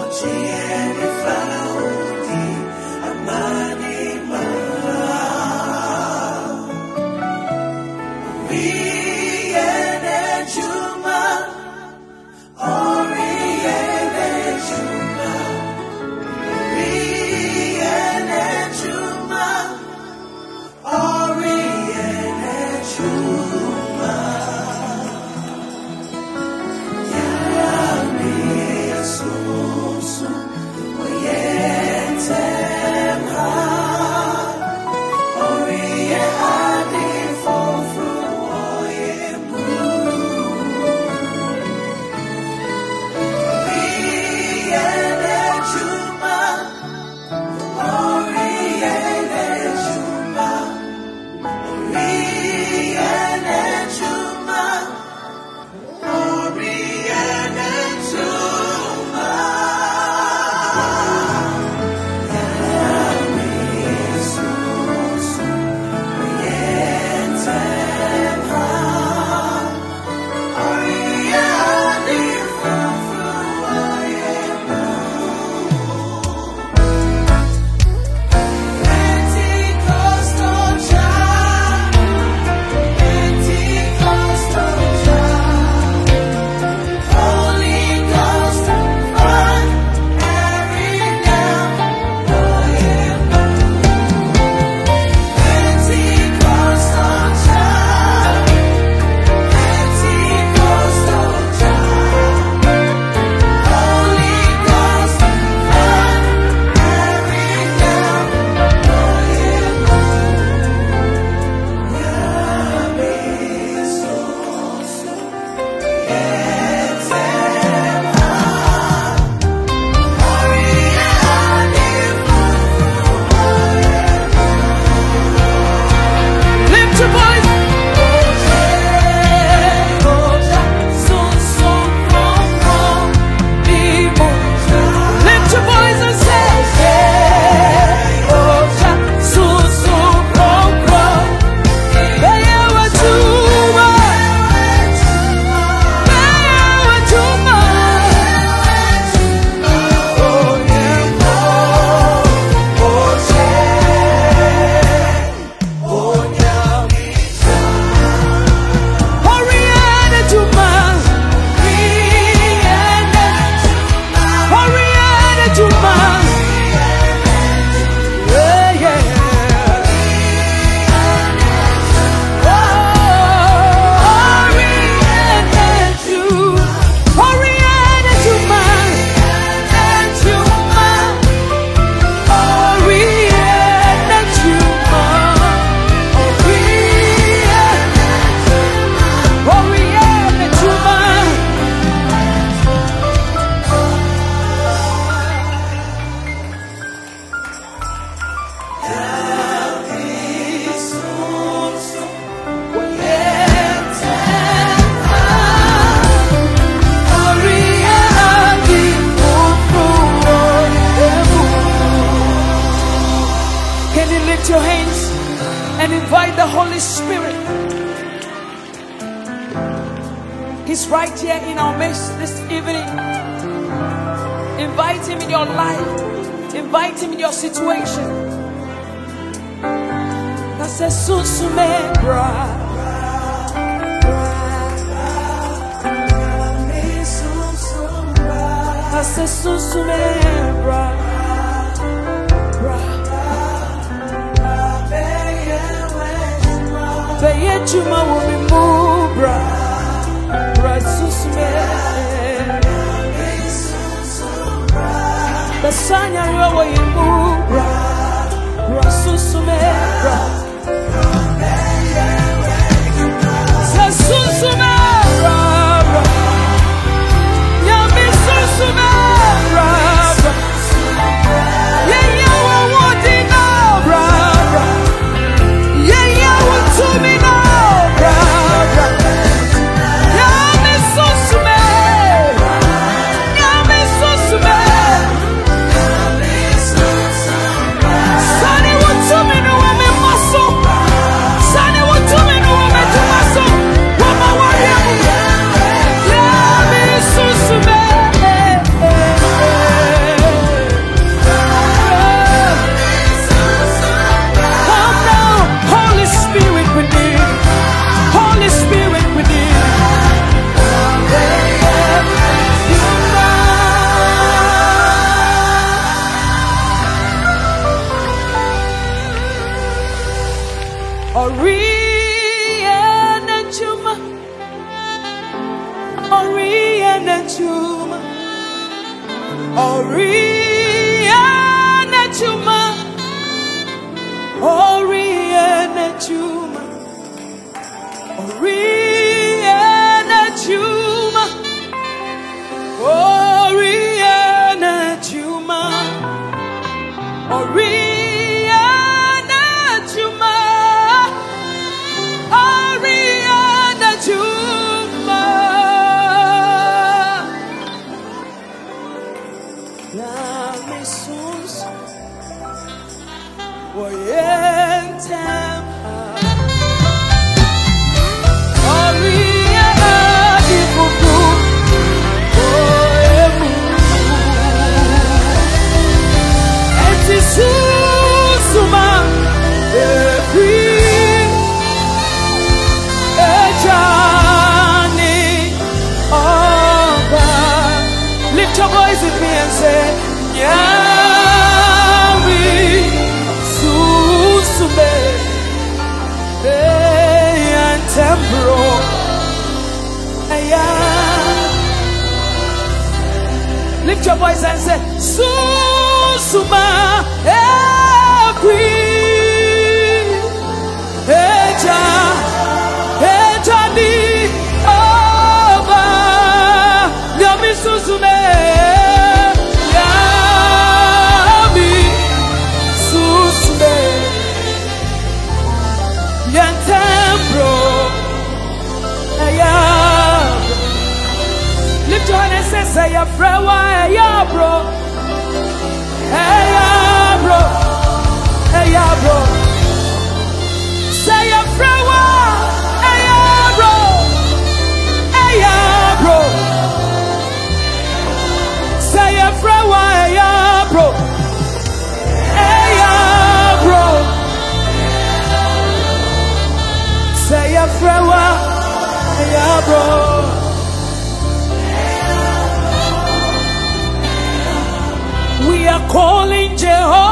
Holy Spirit. He's right here in our midst this evening. Invite him in your life. Invite him in your situation. I said, Susume, bra. I said, Susume, bra. Beyejuma will be moved, bra. Susume. Basanya will be moved, bra. Susume, bra. Susume, bra. Yami Susume, bra. Yeah, yeah, we want it now, bra. Yeah, yeah, we to me now, bra. Yami Susume, Yami Susume. Sunny, we to me now, we muscle. Oriana Chuma, Oriana Chuma, Oriana Chuma, Oriana Chuma, Oriana Chuma, Oriana Chuma. Lift your voice with me and say, Nyami Susume Yantembro Aya. Lift your voice and say, Susuma Ebri Eja Ejani Oba Nyami Susume Lift your hand and say, say ya frewa, ya bro, say ya frewa, ya bro, say ya frewa, ya bro, say ya frewa, ya bro. We are calling Jehovah.